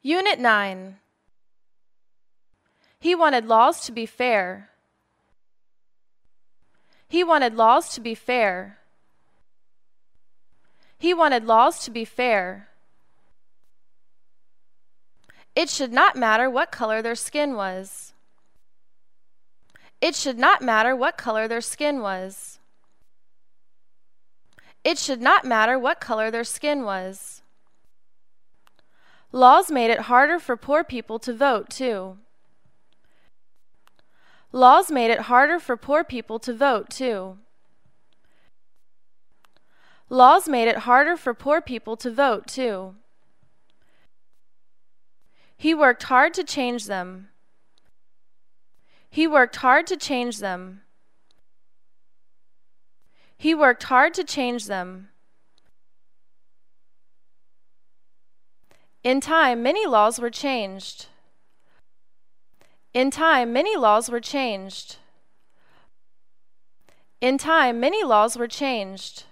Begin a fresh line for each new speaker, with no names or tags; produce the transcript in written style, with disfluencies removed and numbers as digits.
Unit 9. He wanted laws to be fair. He wanted laws to be fair. He wanted laws to be fair. It should not matter what color their skin was. It should not matter what color their skin was. It should not matter what color their skin was. Laws made it harder for poor people to vote, too. Laws made it harder for poor people to vote, too. Laws made it harder for poor people to vote, too. He worked hard to change them. He worked hard to change them. He worked hard to change them. In time, many laws were changed. In time, many laws were changed. In time, many laws were changed.